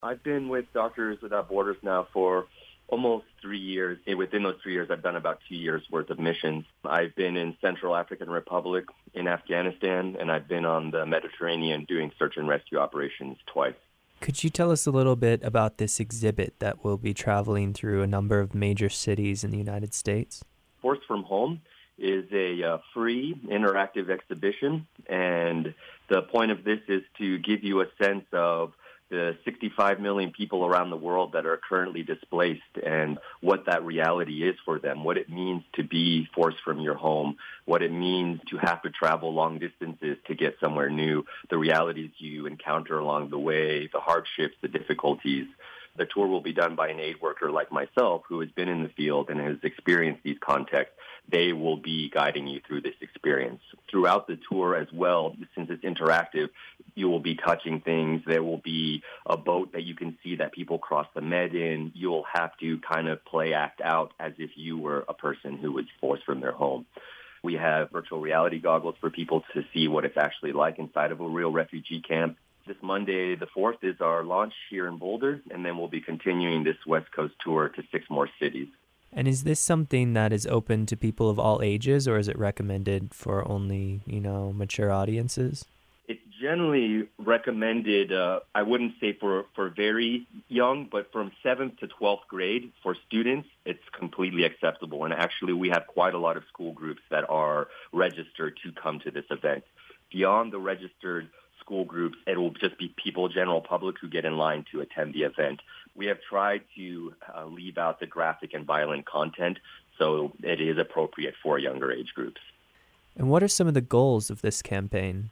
I've been with Doctors Without Borders now for almost 3 years. And within those 3 years, I've done about 2 years worth of missions. I've been in Central African Republic, in Afghanistan, and I've been on the Mediterranean doing search and rescue operations twice. Could you tell us a little bit about this exhibit that will be traveling through a number of major cities in the United States? Force from Home is a free interactive exhibition, and the point of this is to give you a sense of the 65 million people around the world that are currently displaced and what that reality is for them, what it means to be forced from your home, what it means to have to travel long distances to get somewhere new, the realities you encounter along the way, the hardships, the difficulties. The tour will be done by an aid worker like myself who has been in the field and has experienced these contexts. They will be guiding you through this experience. Throughout the tour as well, since it's interactive, you will be touching things. There will be a boat that you can see that people cross the Med in. You'll have to kind of act out as if you were a person who was forced from their home. We have virtual reality goggles for people to see what it's actually like inside of a real refugee camp. This Monday, the 4th, is our launch here in Boulder, and then we'll be continuing this West Coast tour to 6 more cities. And is this something that is open to people of all ages, or is it recommended for only, mature audiences? It's generally recommended, I wouldn't say for very young, but from 7th to 12th grade for students, it's completely acceptable. And actually, we have quite a lot of school groups that are registered to come to this event. Beyond the registered school groups, it will just be people, general public, who get in line to attend the event. We have tried to leave out the graphic and violent content, so it is appropriate for younger age groups. And what are some of the goals of this campaign?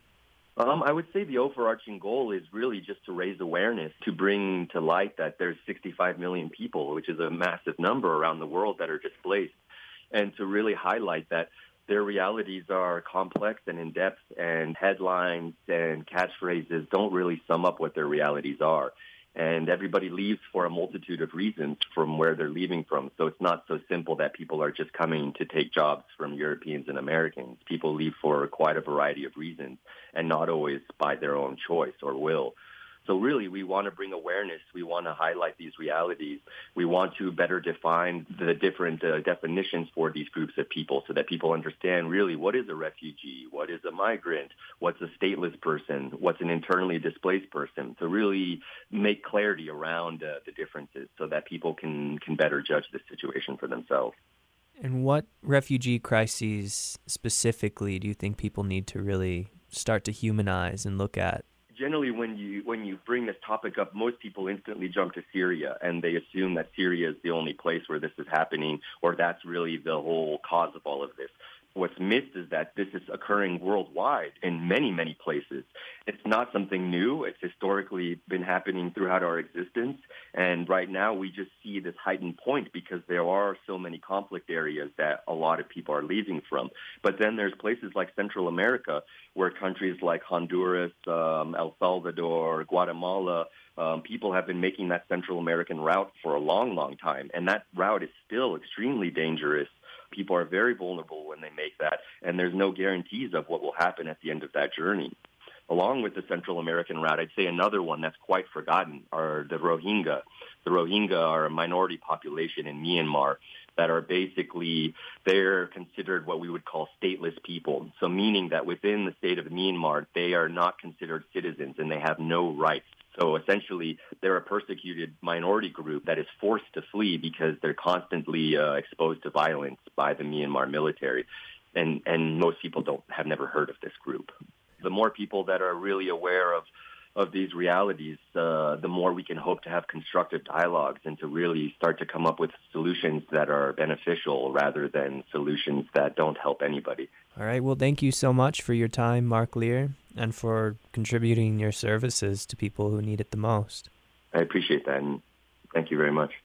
I would say the overarching goal is really just to raise awareness, to bring to light that there's 65 million people, which is a massive number around the world, that are displaced, and to really highlight that their realities are complex and in-depth, and headlines and catchphrases don't really sum up what their realities are. And everybody leaves for a multitude of reasons from where they're leaving from. So it's not so simple that people are just coming to take jobs from Europeans and Americans. People leave for quite a variety of reasons, and not always by their own choice or will. So really, we want to bring awareness. We want to highlight these realities. We want to better define the different definitions for these groups of people so that people understand really what is a refugee, what is a migrant, what's a stateless person, what's an internally displaced person, to really make clarity around the differences so that people can better judge the situation for themselves. And what refugee crises specifically do you think people need to really start to humanize and look at? Generally, when you bring this topic up, most people instantly jump to Syria, and they assume that Syria is the only place where this is happening, or that's really the whole cause of all of this. What's missed is that this is occurring worldwide in many, many places. It's not something new. It's historically been happening throughout our existence. And right now we just see this heightened point because there are so many conflict areas that a lot of people are leaving from. But then there's places like Central America where countries like Honduras, El Salvador, Guatemala, people have been making that Central American route for a long, long time. And that route is still extremely dangerous. People are very vulnerable when they make that, and there's no guarantees of what will happen at the end of that journey. Along with the Central American route, I'd say another one that's quite forgotten are the Rohingya. The Rohingya are a minority population in Myanmar that are basically, they're considered what we would call stateless people. So meaning that within the state of Myanmar, they are not considered citizens and they have no rights. So essentially, they're a persecuted minority group that is forced to flee because they're constantly exposed to violence by the Myanmar military. And most people have never heard of this group. The more people that are really aware of these realities, the more we can hope to have constructive dialogues and to really start to come up with solutions that are beneficial rather than solutions that don't help anybody. All right. Well, thank you so much for your time, Mark Lear, and for contributing your services to people who need it the most. I appreciate that, and thank you very much.